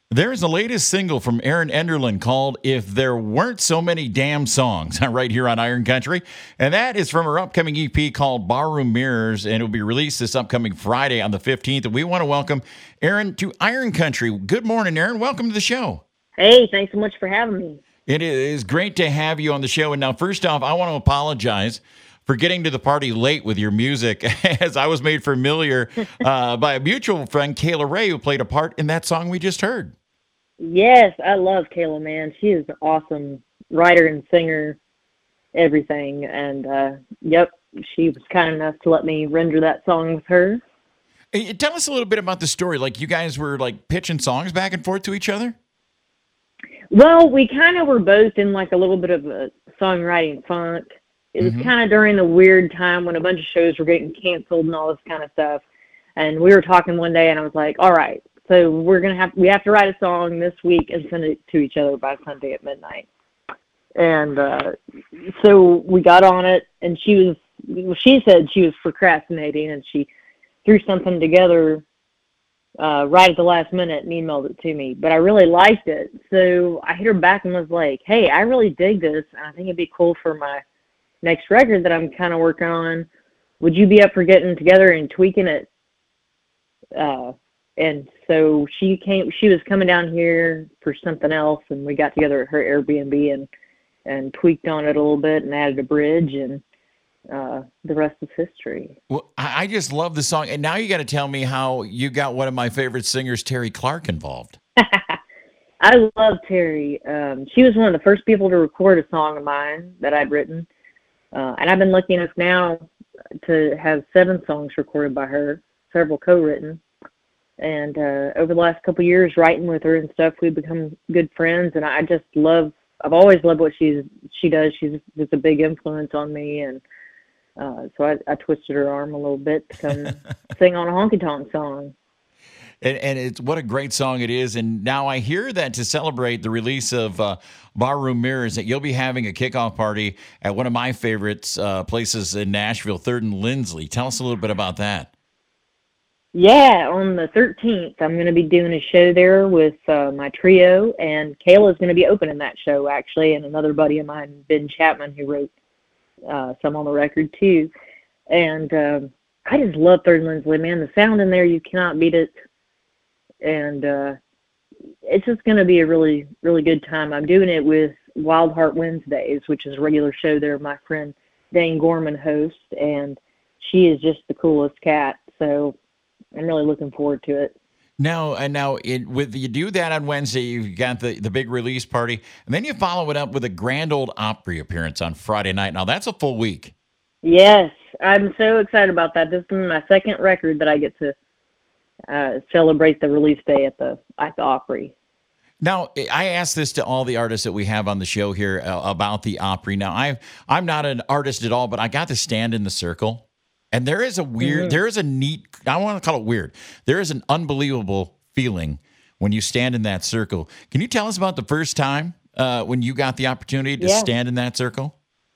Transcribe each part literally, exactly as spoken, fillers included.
There's the latest single from Aaron Enderlin called If There Weren't So Many Damn Songs right here on Iron Country. And that is from her upcoming E P called Barroom Mirrors, and it will be released this upcoming Friday on the fifteenth. And we want to welcome Aaron to Iron Country. Good morning, Aaron. Welcome to the show. Hey, thanks so much for having me. It is great to have you on the show. And now, first off, I want to apologize for getting to the party late with your music, as I was made familiar uh, by a mutual friend, Kayla Ray, who played a part in that song we just heard. Yes, I love Kayla, man. She is an awesome writer and singer, everything. And, uh, yep, she was kind enough to let me render that song with her. Hey, tell us a little bit about the story. Like, you guys were, like, pitching songs back and forth to each other? Well, we kind of were both in, like, a little bit of a songwriting funk. It was mm-hmm. kind of during the weird time when a bunch of shows were getting canceled and all this kind of stuff. And we were talking one day, and I was like, all right. So we're gonna have we have to write a song this week and send it to each other by Sunday at midnight. And uh, so we got on it, and she was well, she said she was procrastinating, and she threw something together uh, right at the last minute and emailed it to me. But I really liked it, so I hit her back and was like, "Hey, I really dig this, and I think it'd be cool for my next record that I'm kind of working on. Would you be up for getting together and tweaking it?" Uh, And so she came, she was coming down here for something else, and we got together at her Airbnb and, and tweaked on it a little bit and added a bridge, and uh, the rest is history. Well, I just love the song. And now you got to tell me how you got one of my favorite singers, Terry Clark, involved. I love Terry. Um, she was one of the first people to record a song of mine that I'd written. Uh, and I've been lucky enough now to have seven songs recorded by her, several co-written. And uh, over the last couple of years, writing with her and stuff, we've become good friends. And I just love, I've always loved what she's she does. She's just a big influence on me. And uh, so I, I twisted her arm a little bit to come sing on a honky tonk song. And, and it's what a great song it is. And now I hear that to celebrate the release of uh, Barroom Mirrors, that you'll be having a kickoff party at one of my favorites uh, places in Nashville, Third and Lindsley. Tell us a little bit about that. Yeah, on the thirteenth, I'm going to be doing a show there with uh, my trio, and Kayla's going to be opening that show, actually, and another buddy of mine, Ben Chapman, who wrote uh, some on the record, too. And uh, I just love Third and Lindsley, man. The sound in there, you cannot beat it. And uh, it's just going to be a really, really good time. I'm doing it with Wild Heart Wednesdays, which is a regular show there my friend Dane Gorman hosts, and she is just the coolest cat, so I'm really looking forward to it. Now, and now, it, with you do that on Wednesday, you've got the, the big release party, and then you follow it up with a Grand Ole Opry appearance on Friday night. Now, that's a full week. Yes, I'm so excited about that. This is my second record that I get to uh, celebrate the release day at the at the Opry. Now, I ask this to all the artists that we have on the show here uh, about the Opry. Now, I I'm not an artist at all, but I got to stand in the circle. And there is a weird, mm-hmm. there is a neat, I don't want to call it weird. There is an unbelievable feeling when you stand in that circle. Can you tell us about the first time uh, when you got the opportunity to yeah. stand in that circle?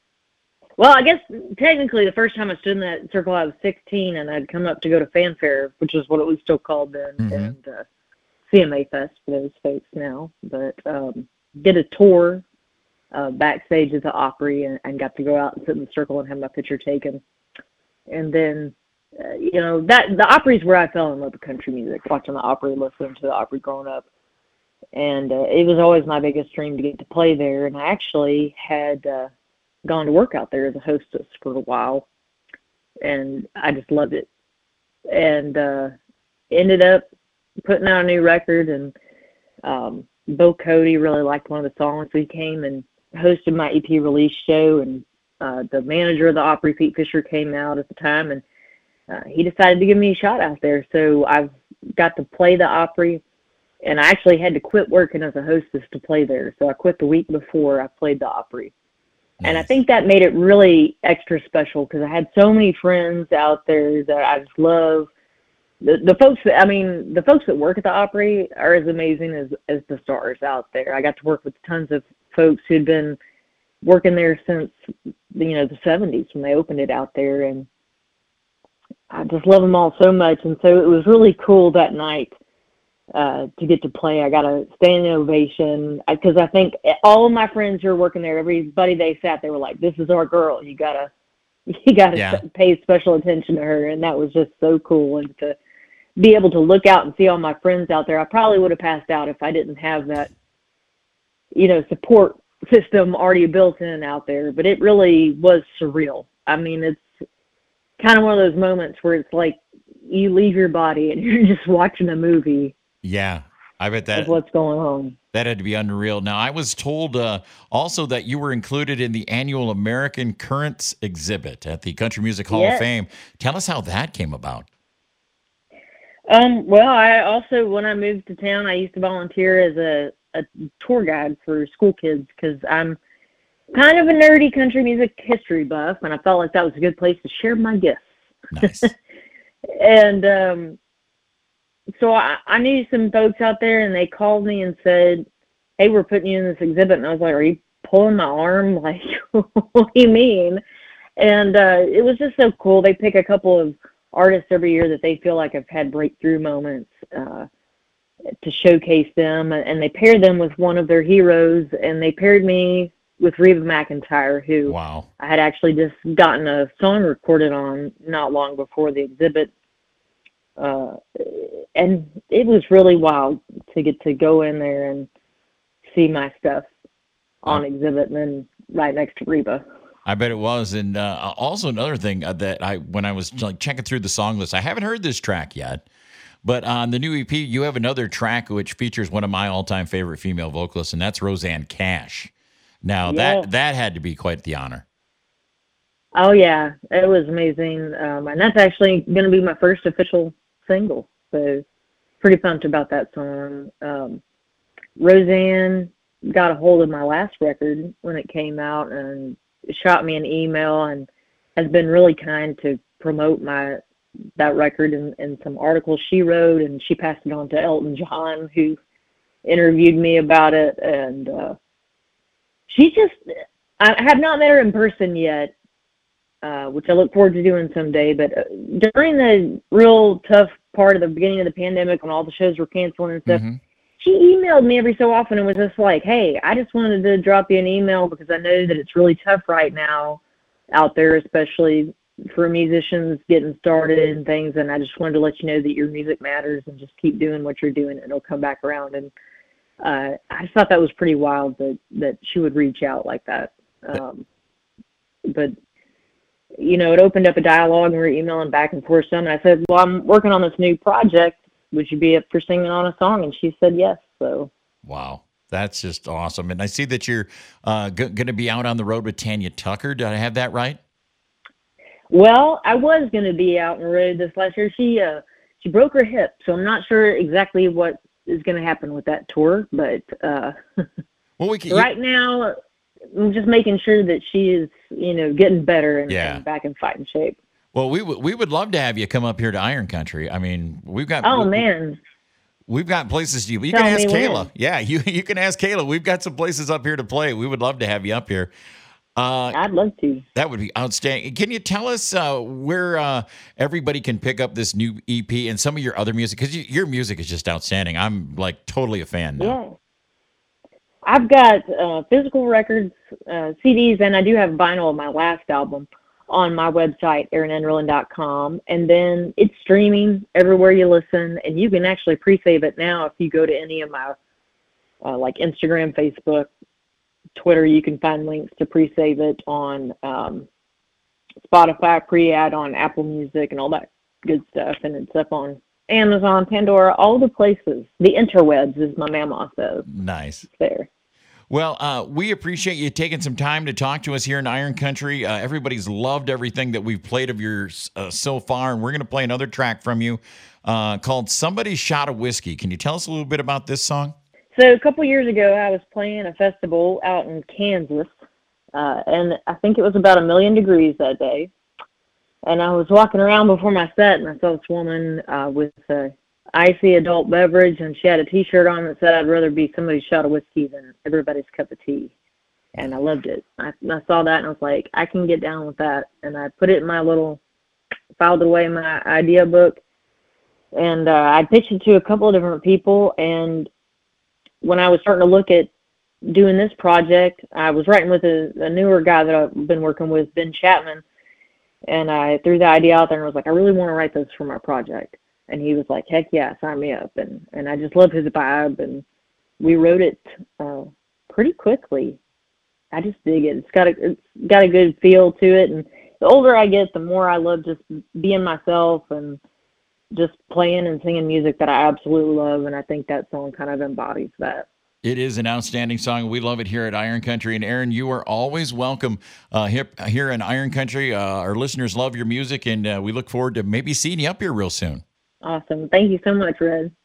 Well, I guess technically the first time I stood in that circle, I was sixteen, and I'd come up to go to Fanfare, which is what it was still called then, mm-hmm. and uh, C M A Fest for those folks now. But um, did a tour uh, backstage at the Opry, and, and got to go out and sit in the circle and have my picture taken. And then, uh, you know, that the Opry is where I fell in love with country music, watching the Opry, listening to the Opry growing up. And uh, it was always my biggest dream to get to play there. And I actually had uh, gone to work out there as a hostess for a while. And I just loved it. And uh, ended up putting out a new record. And um, Bill Cody really liked one of the songs. So he came and hosted my E P release show, and Uh, the manager of the Opry, Pete Fisher, came out at the time, and uh, he decided to give me a shot out there. So I've got to play the Opry, and I actually had to quit working as a hostess to play there. So I quit the week before I played the Opry. Nice. And I think that made it really extra special because I had so many friends out there that I just love. The, the folks that, I mean, the folks that work at the Opry are as amazing as, as the stars out there. I got to work with tons of folks who'd been working there since, you know, the seventies when they opened it out there, and I just love them all so much. And so it was really cool that night uh, to get to play. I got a standing ovation because I, I think all of my friends who are working there, everybody they sat, they were like, "This is our girl. You gotta, you gotta Yeah. pay special attention to her." And that was just so cool. And to be able to look out and see all my friends out there, I probably would have passed out if I didn't have that, you know, support system already built in out there. But it really was surreal. I mean, it's kind of one of those moments where it's like you leave your body and you're just watching a movie. Yeah, I bet that of what's going on. That had to be unreal. Now, I was told uh, also that you were included in the annual American Currents exhibit at the Country Music Hall Yes. of Fame. Tell us how that came about. Um, well, I also, when I moved to town, I used to volunteer as a, a tour guide for school kids because I'm kind of a nerdy country music history buff, and I felt like that was a good place to share my gifts. Nice. And um, so I, I knew some folks out there, and they called me and said, "Hey, we're putting you in this exhibit." And I was like, "Are you pulling my arm? Like, what do you mean?" And uh, it was just so cool. They pick a couple of artists every year that they feel like have had breakthrough moments uh, to showcase them, and they pair them with one of their heroes, and they paired me with Reba McEntire, who Wow. I had actually just gotten a song recorded on not long before the exhibit. Uh, and it was really wild to get to go in there and see my stuff on exhibit and then right next to Reba. I bet it was. And uh, also another thing uh, that I, when I was like checking through the song list, I haven't heard this track yet, but on the new E P, you have another track which features one of my all-time favorite female vocalists, and that's Rosanne Cash. Now Yeah. that that had to be quite the honor. Oh yeah, it was amazing. Um, and that's actually going to be my first official single. So pretty pumped about that song. Um, Rosanne got a hold of my last record when it came out and shot me an email and has been really kind to promote my that record and, and some articles she wrote, and she passed it on to Elton John, who interviewed me about it. And uh, she just, I have not met her in person yet, uh, which I look forward to doing someday. But uh, during the real tough part of the beginning of the pandemic when all the shows were canceling and stuff, Mm-hmm. she emailed me every so often and was just like, "Hey, I just wanted to drop you an email because I know that it's really tough right now out there, especially for musicians getting started and things. And I just wanted to let you know that your music matters and just keep doing what you're doing and it'll come back around." And uh, I just thought that was pretty wild that, that she would reach out like that. Um, but, you know, it opened up a dialogue and we were emailing back and forth some. And I said, "Well, I'm working on this new project. Would you be up for singing on a song?" And she said yes. So Wow. That's just awesome. And I see that you're uh, g- going to be out on the road with Tanya Tucker. Did I have that right? Well, I was going to be out on the road this last year. She uh, she broke her hip, so I'm not sure exactly what is going to happen with that tour. But uh, Well, we can. right now, I'm just making sure that she is, you know, getting better and, Yeah. and back in fighting shape. Well, we would we would love to have you come up here to Iron Country. I mean, we've got Oh we, man, we've got places to you. You Tell can ask me Kayla. when. Yeah, you you can ask Kayla. We've got some places up here to play. We would love to have you up here. Uh, I'd love to. that would be outstanding. Can you tell us uh, where uh, everybody can pick up this new E P and some of your other music? Because you, your music is just outstanding. I'm like totally a fan now. Yeah. I've got uh, physical records, uh, C Ds, and I do have vinyl of my last album on my website, Erin Enderlin dot com. And then it's streaming everywhere you listen, and you can actually pre-save it now if you go to any of my, uh, like Instagram, Facebook, Twitter. You can find links to pre-save it on um, Spotify, pre-add on Apple Music, and all that good stuff. And it's up on Amazon, Pandora, all the places. The interwebs, as my mama says. Nice. It's there. Well, uh, we appreciate you taking some time to talk to us here in Iron Country. Uh, everybody's loved everything that we've played of yours uh, so far, and we're going to play another track from you uh, called Somebody Shot a Whiskey. Can you tell us a little bit about this song? So a couple years ago, I was playing a festival out in Kansas, uh, and I think it was about a million degrees that day. And I was walking around before my set, and I saw this woman uh, with a icy adult beverage, and she had a T-shirt on that said, "I'd rather be somebody's shot of whiskey than everybody's cup of tea." And I loved it. I, I saw that, and I was like, I can get down with that. And I put it in my little, filed it away in my idea book. And uh, I pitched it to a couple of different people. And when I was starting to look at doing this project, I was writing with a, a newer guy that I've been working with, Ben Chapman. And I threw the idea out there and was like, I really want to write this for my project. And he was like, heck yeah, sign me up. And, and I just love his vibe. And we wrote it uh, pretty quickly. I just dig it. It's got a, it's got a good feel to it. And the older I get, the more I love just being myself and just playing and singing music that I absolutely love. And I think that song kind of embodies that. It is an outstanding song. We love it here at Iron Country. And Aaron, you are always welcome uh, here, here in Iron Country. Uh, our listeners love your music, and uh, we look forward to maybe seeing you up here real soon. Awesome. Thank you so much, Red.